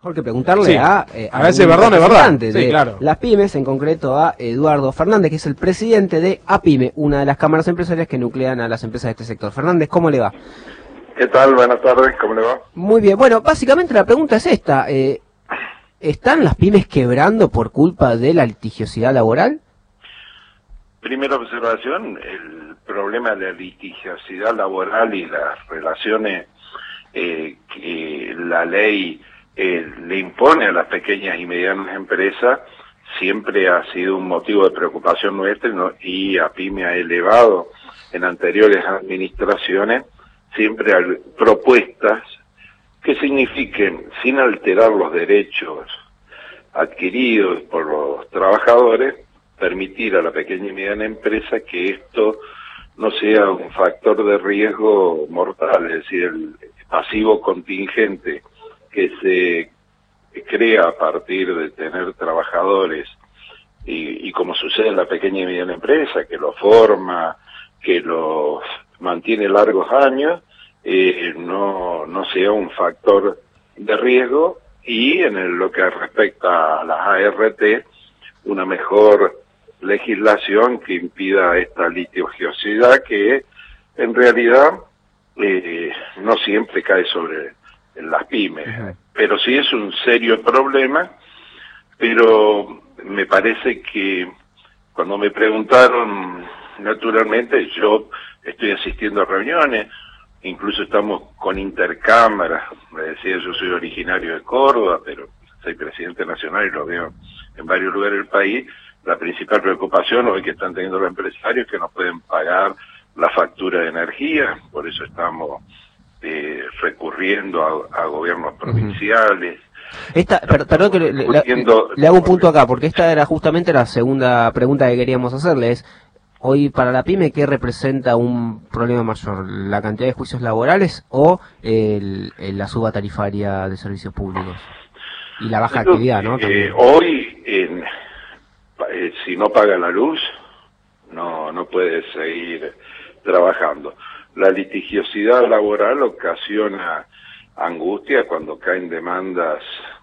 Mejor que preguntarle sí. a ver si es verdad o no es verdad. Sí, claro. Las pymes, en concreto a Eduardo Fernández, que es el presidente de APYME, una de las cámaras empresariales que nuclean a las empresas de este sector. Fernández, ¿cómo le va? ¿Qué tal? Buenas tardes, ¿cómo le va? Muy bien, bueno, básicamente la pregunta es esta. ¿Están las pymes quebrando por culpa de la litigiosidad laboral? Primera observación, el problema de la litigiosidad laboral y las relaciones que la ley le impone a las pequeñas y medianas empresas siempre ha sido un motivo de preocupación nuestra, ¿no? Y APYME ha elevado en anteriores administraciones siempre propuestas que signifiquen, sin alterar los derechos adquiridos por los trabajadores, permitir a la pequeña y mediana empresa que esto no sea un factor de riesgo mortal, es decir, el pasivo contingente que se crea a partir de tener trabajadores y como sucede en la pequeña y mediana empresa, que los forma, que los mantiene largos años, no sea un factor de riesgo, y en lo que respecta a las ART, una mejor legislación que impida esta litigiosidad que en realidad no siempre cae sobre las pymes, pero sí es un serio problema. Pero me parece que cuando me preguntaron, naturalmente yo estoy asistiendo a reuniones, incluso estamos con intercámaras. Me decía, yo soy originario de Córdoba, pero soy presidente nacional y lo veo en varios lugares del país. La principal preocupación hoy que están teniendo los empresarios es que no pueden pagar la factura de energía, por eso estamos recurriendo a gobiernos provinciales. Perdón que le hago un punto acá, porque esta era justamente la segunda pregunta que queríamos hacerle, es, hoy para la pyme, ¿qué representa un problema mayor? ¿La cantidad de juicios laborales o la suba tarifaria de servicios públicos? Y la baja actividad, ¿no? Hoy, si no paga la luz, no puede seguir trabajando. La litigiosidad laboral ocasiona angustia cuando caen demandas,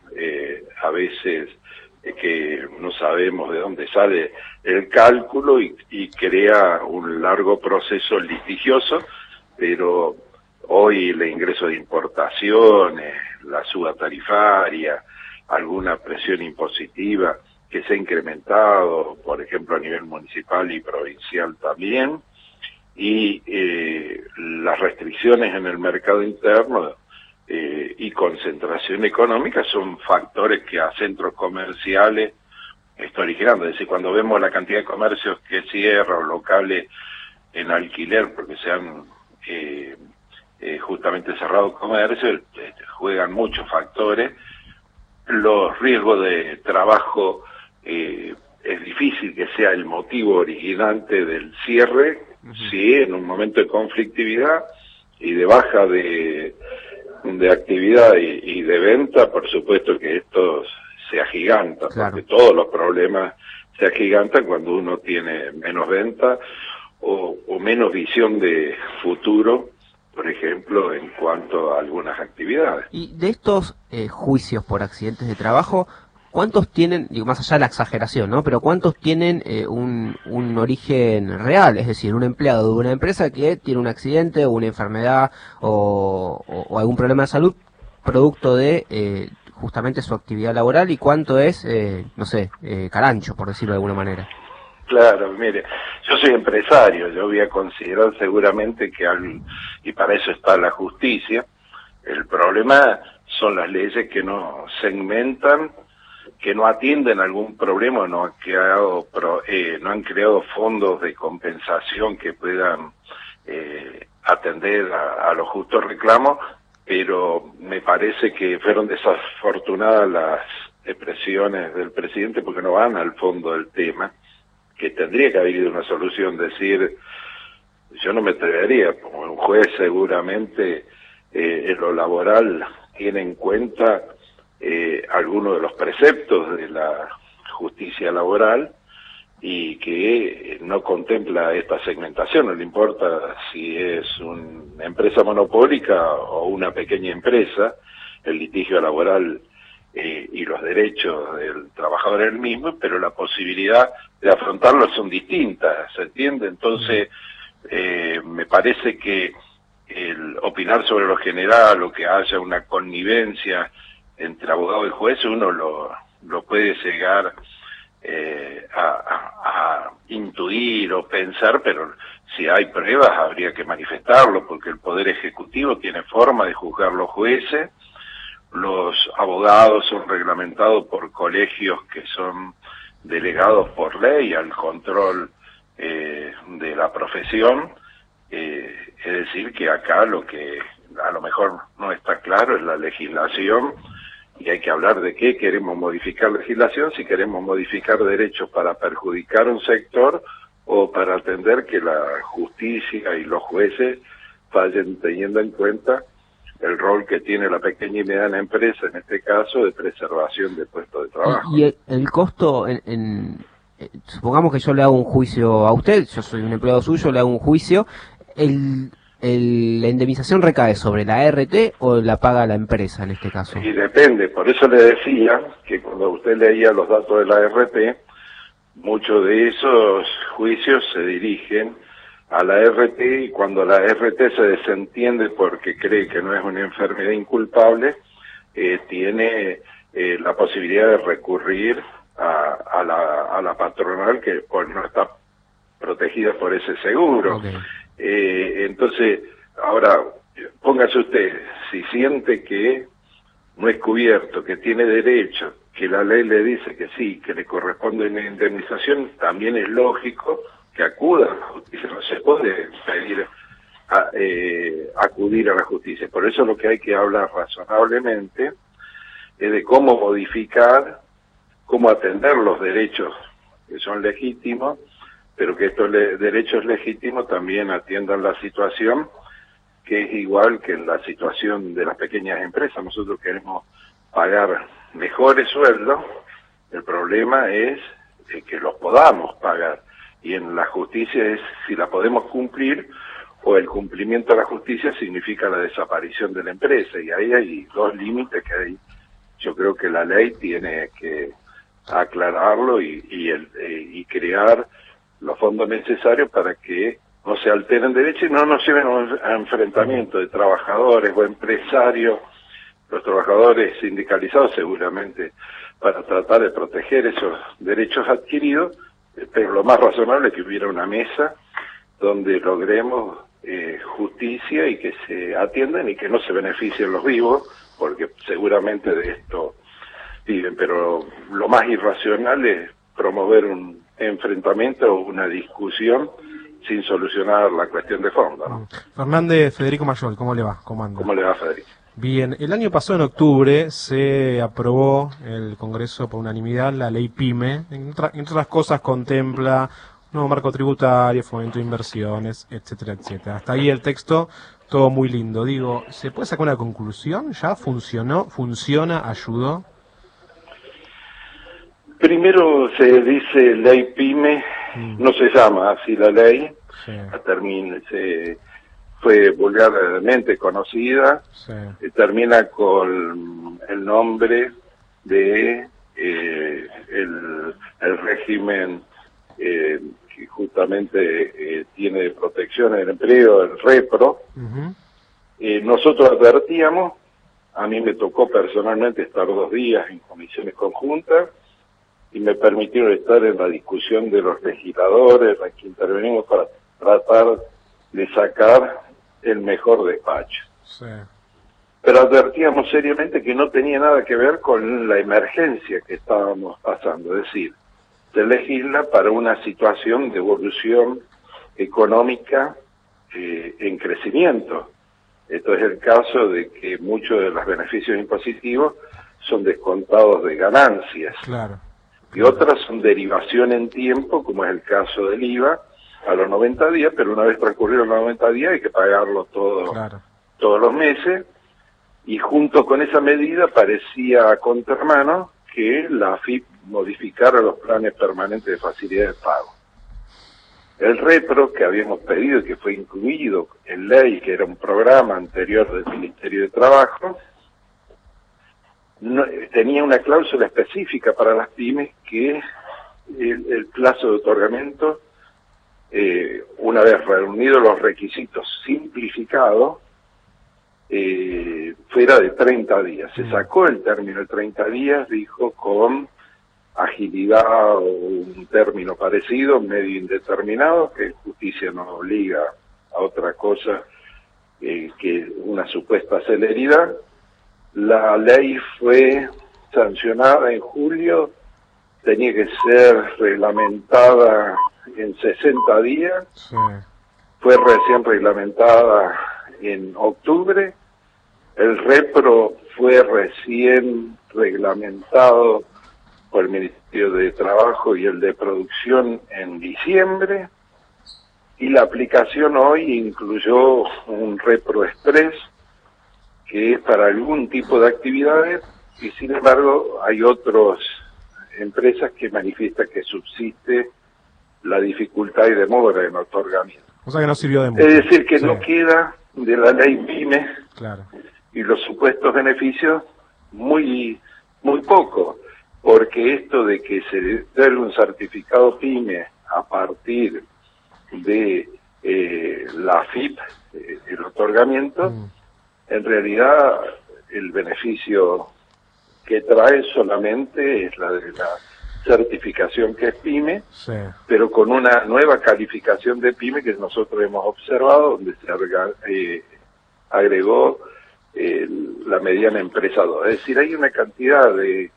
a veces que no sabemos de dónde sale el cálculo y crea un largo proceso litigioso, pero hoy el ingreso de importaciones, la suba tarifaria, alguna presión impositiva que se ha incrementado, por ejemplo, a nivel municipal y provincial también, y las restricciones en el mercado interno y concentración económica son factores que a centros comerciales está originando. Es decir, cuando vemos la cantidad de comercios que cierran, o locales en alquiler porque se han justamente cerrado comercios, juegan muchos factores. Los riesgos de trabajo, es difícil que sea el motivo originante del cierre. Sí, en un momento de conflictividad y de baja de actividad y de venta, por supuesto que esto se agiganta, claro, porque todos los problemas se agigantan cuando uno tiene menos venta o menos visión de futuro, por ejemplo, en cuanto a algunas actividades. Y de estos juicios por accidentes de trabajo, ¿cuántos tienen, digo, más allá de la exageración, ¿no? Pero ¿cuántos tienen un origen real? Es decir, un empleado de una empresa que tiene un accidente o una enfermedad o algún problema de salud producto de justamente su actividad laboral, y cuánto es, carancho, por decirlo de alguna manera. Claro, mire, yo soy empresario, yo voy a considerar seguramente que y para eso está la justicia. El problema son las leyes que no segmentan, que no atienden algún problema, no han creado fondos de compensación que puedan atender a los justos reclamos, pero me parece que fueron desafortunadas las expresiones del presidente porque no van al fondo del tema, que tendría que haber ido una solución. Decir, yo no me atrevería, como un juez seguramente en lo laboral tiene en cuenta algunos de los preceptos de la justicia laboral y que no contempla esta segmentación. No le importa si es una empresa monopólica o una pequeña empresa, el litigio laboral y los derechos del trabajador es el mismo, pero la posibilidad de afrontarlo son distintas, ¿se entiende? Entonces, me parece que el opinar sobre lo general o que haya una connivencia entre abogado y juez, uno lo puede llegar a intuir o pensar, pero si hay pruebas habría que manifestarlo, porque el Poder Ejecutivo tiene forma de juzgar los jueces, los abogados son reglamentados por colegios que son delegados por ley al control de la profesión, es decir, que acá lo que a lo mejor no está claro es la legislación, y hay que hablar de qué queremos modificar legislación, si queremos modificar derechos para perjudicar un sector o para atender que la justicia y los jueces fallen teniendo en cuenta el rol que tiene la pequeña y mediana empresa, en este caso, de preservación de puestos de trabajo. Y el costo, supongamos que yo le hago un juicio a usted, yo soy un empleado suyo, le hago un juicio, ¿la indemnización recae sobre la ART o la paga la empresa en este caso? Y depende, por eso le decía que cuando usted leía los datos de la ART, muchos de esos juicios se dirigen a la ART, y cuando la ART se desentiende porque cree que no es una enfermedad inculpable, tiene la posibilidad de recurrir a la patronal, que pues no está protegida por ese seguro. Okay. Entonces, ahora, póngase usted, si siente que no es cubierto, que tiene derecho, que la ley le dice que sí, que le corresponde una indemnización, también es lógico que acuda a la justicia. No se puede pedir acudir a la justicia. Por eso lo que hay que hablar razonablemente es de cómo modificar, cómo atender los derechos que son legítimos, pero que estos derechos legítimos también atiendan la situación que es igual que en la situación de las pequeñas empresas. Nosotros queremos pagar mejores sueldos, el problema es que los podamos pagar, y en la justicia es si la podemos cumplir, o el cumplimiento de la justicia significa la desaparición de la empresa, y ahí hay dos límites que yo creo que la ley tiene que aclararlo y crear los fondos necesarios para que no se alteren derechos y no nos lleven a enfrentamiento de trabajadores o empresarios, los trabajadores sindicalizados seguramente, para tratar de proteger esos derechos adquiridos, pero lo más razonable es que hubiera una mesa donde logremos justicia y que se atiendan y que no se beneficien los vivos, porque seguramente de esto viven, pero lo más irracional es promover un enfrentamiento o una discusión sin solucionar la cuestión de fondo, ¿no? Fernández, Federico Mayol, ¿cómo le va? ¿Cómo anda? ¿Cómo le va, Federico? Bien, el año pasado en octubre se aprobó el Congreso por unanimidad la ley PYME, entre otras cosas contempla un nuevo marco tributario, fomento de inversiones, etcétera, etcétera. Hasta ahí el texto, todo muy lindo. Digo, ¿se puede sacar una conclusión? ¿Ya funcionó? ¿Funciona? ¿Ayudó? Primero se dice ley PYME, no se llama así la ley, sí. Fue vulgarmente conocida, sí. Termina con el nombre de el régimen que justamente tiene de protección del empleo, el REPRO. Nosotros advertíamos, a mí me tocó personalmente estar 2 días en comisiones conjuntas, y me permitieron estar en la discusión de los legisladores, en que intervenimos para tratar de sacar el mejor despacho. Sí. Pero advertíamos seriamente que no tenía nada que ver con la emergencia que estábamos pasando, es decir, se legisla para una situación de evolución económica en crecimiento. Esto es el caso de que muchos de los beneficios impositivos son descontados de ganancias. Claro. Y otras son derivación en tiempo, como es el caso del IVA, a los 90 días, pero una vez transcurrieron los 90 días hay que pagarlo todo, claro, todos los meses, y junto con esa medida parecía a contramano que la AFIP modificara los planes permanentes de facilidad de pago. El REPRO, que habíamos pedido y que fue incluido en ley, que era un programa anterior del Ministerio de Trabajo, tenía una cláusula específica para las pymes que el plazo de otorgamiento, una vez reunidos los requisitos simplificados, fuera de 30 días. Se sacó el término de 30 días, dijo, con agilidad o un término parecido, medio indeterminado, que justicia nos obliga a otra cosa que una supuesta celeridad. La ley fue sancionada en julio, tenía que ser reglamentada en 60 días, Sí. fue recién reglamentada en octubre, el repro fue recién reglamentado por el Ministerio de Trabajo y el de Producción en diciembre, y la aplicación hoy incluyó un repro express, que es para algún tipo de actividades, y sin embargo hay otras empresas que manifiestan que subsiste la dificultad y demora en otorgamiento. O sea que no sirvió de mucho. Es decir, que Sí. no queda de la ley PYME Claro. y los supuestos beneficios muy poco, porque esto de que se dé un certificado PYME a partir de la AFIP, el otorgamiento, en realidad el beneficio que trae solamente es la de la certificación que es PYME, Sí. pero con una nueva calificación de PYME que nosotros hemos observado, donde se agregó la mediana empresa 2. Es decir, hay una cantidad de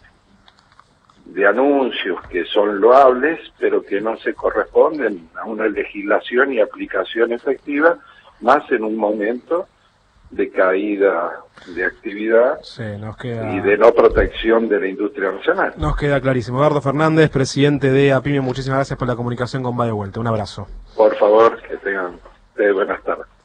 anuncios que son loables, pero que no se corresponden a una legislación y aplicación efectiva, más en un momento de caída de actividad Sí, nos queda... y de no protección de la industria nacional. Nos queda clarísimo. Eduardo Fernández, presidente de APYME, muchísimas gracias por la comunicación con Va de Vuelta. Un abrazo. Por favor, que tengan buenas tardes.